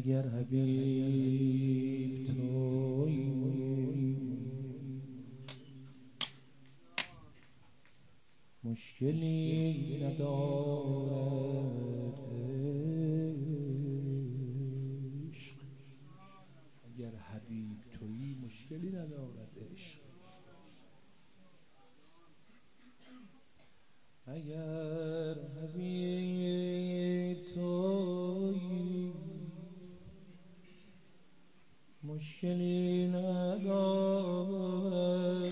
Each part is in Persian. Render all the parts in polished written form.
اگر حبیب تویی مشکلی ندارد عشق. اگر حبیب تویی مشکلی ندارد عشق. اگر حبیب تویی مشکلی ندارد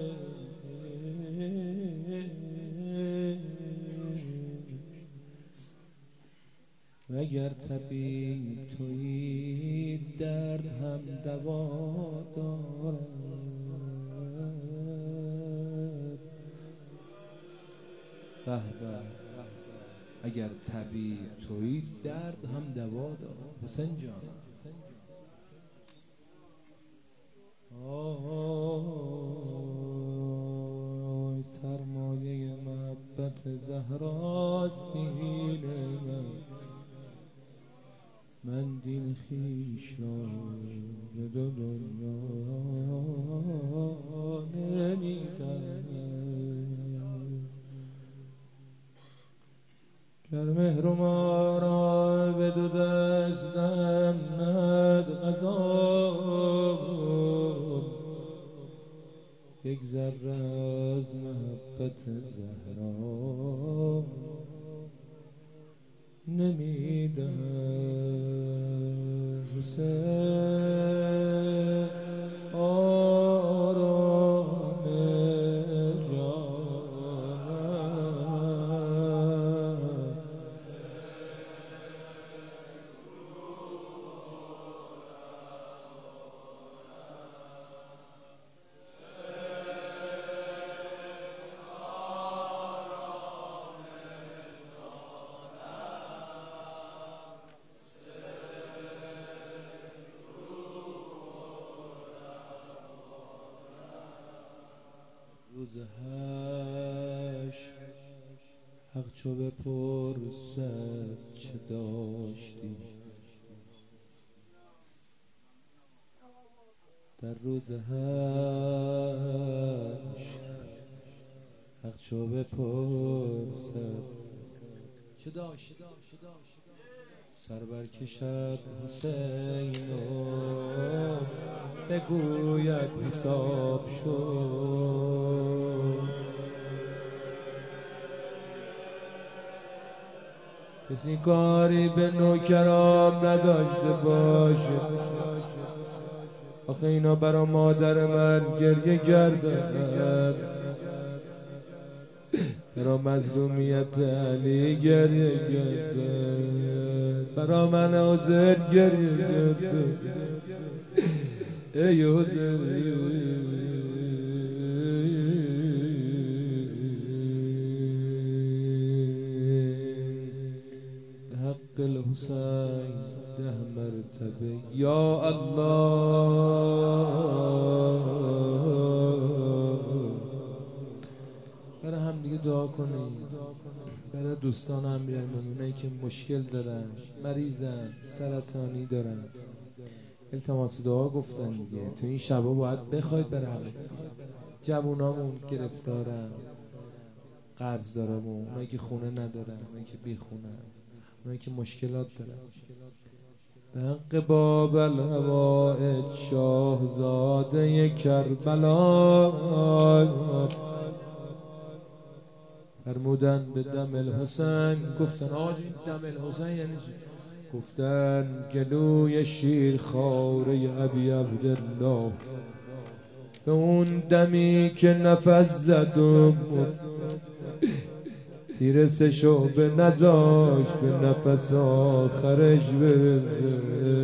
اگر طبیب تویی درد هم دوا دارد. به به اگر طبیب تویی درد هم دوا دارد. حسین جان آی سرمایه محبت زهراست دین من دل خویش را به دو دنیا نمیدم. گر مهر ما را به دو دستم ند قضا یک ذره از محبت زهرا نمیدم. حسین آرام جان روز حشر حق چو بپرسد چه داشتی در روز حشر حق چو بپرسد چه داشتی سر برکشد حسین و بگوید حساب شد. کسی کاری به نوکرام نداشته باشه. آخه اینا برا مادر من گریه کردن، برا مظلومیت علی گریه کردن، برا من حسین گریه کردن. ای حسین حق الحسین 10 مرتبه یا الله. برای هم دیگه دعا کنید، برای دوستان امیرالمومنینایی که مشکل دارن، مریضن، سرطانی دارن، التماس دعا گفتن دیگه. تو این شبا باید بخواید برای همه. جوونامون گرفتارن، قرض دارمون، اونایی که خونه ندارن، اونایی که بی خونن، اونایی که مشکلات دارن. به حق باب الهوائج شاهزاده کربلا فرمودن به دم الحسین. گفتن آج این دم الحسین یعنی چی؟ گفتن گلوی شیر خواره ابی عبدالله، به اون دمی که نفس زد و تیر سشو به نزاش به نفس آخرش برسه.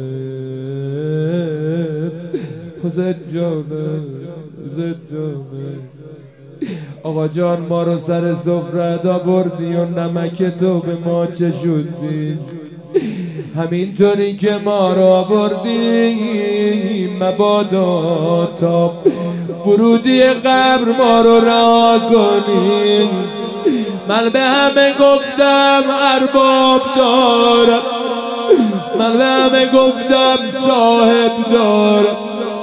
حسین جانه حسین جانه آقا جان ما رو سر سفره آوردی و نمک تو به ما چشوندی، همینطوری که ما رو آوردی مبادا تا ورودی قبر ما رو رها کنی. من به همه گفتم ارباب دارم، من به همه گفتم صاحب دارم،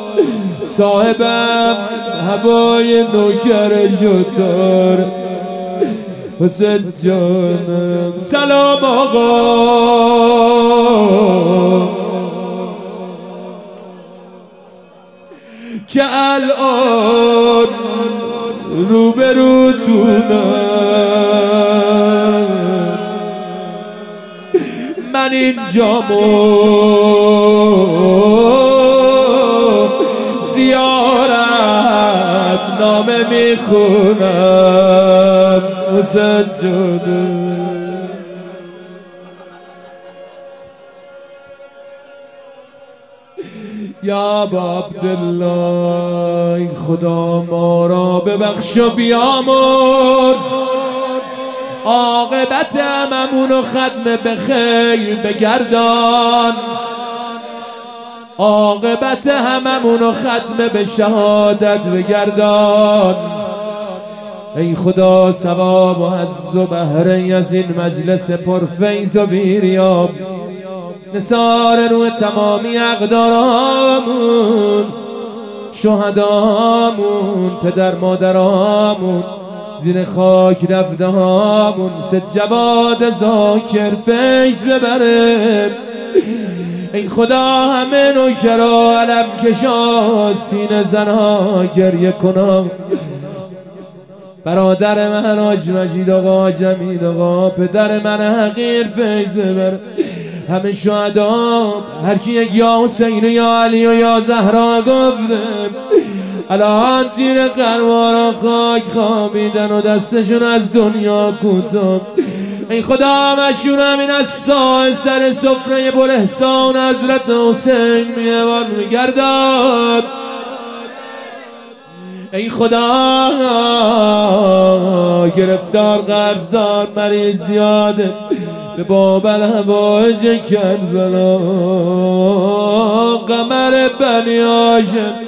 صاحبم هوای نوکر شد دارم. حسین جانم سلام آقا، که الان روبروتونم، من اینجامو زیارت نامه میخونم. حسین جانم یا ابا عبدالله، خدا ما را ببخش و بیامرز، عاقبت هممون و ختم به خیر بگردان، عاقبت هممون و ختم به شهادت بگردان. ای خدا ثواب و حظ و بهره از این مجلس پرفیض و بیریاب، نثار روح تمامی اقدارامون، شهدامون، پدر مادرامون، زیر خاک رفته هامون، سجواد ذاکر فیض ببره. ای خدا همه نوکرا علم کشا سینه زنها گریه کنا، برادر من حاج مجید آقا، جمیل آقا، پدر من حقیر فیض ببره. همه شهدا هر کی یک یا حسین و یا علی و یا زهرا گفته، الان زیر قروارا خاک خوابیدن و دستشون از دنیا کوتاه. ای خدا مشهور همین از سر سفره بلحسان حضرت حسین میوان میگردد. ای خدا گرفتار قرضدار مریض زیاده، به باب الحوائج کربلا، قمر بنی هاشم